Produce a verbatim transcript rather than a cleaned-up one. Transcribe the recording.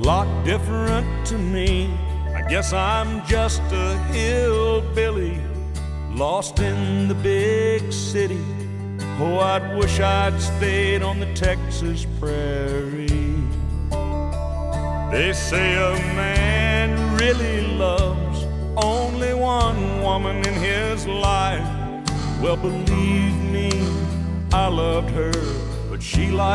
lot different to me. I guess I'm just a hillbilly lost in the big city. Oh, I'd wish I'd stayed on the Texas prairie. They say a man really loves only one woman in his life. Well, believe me, I loved her, but she liked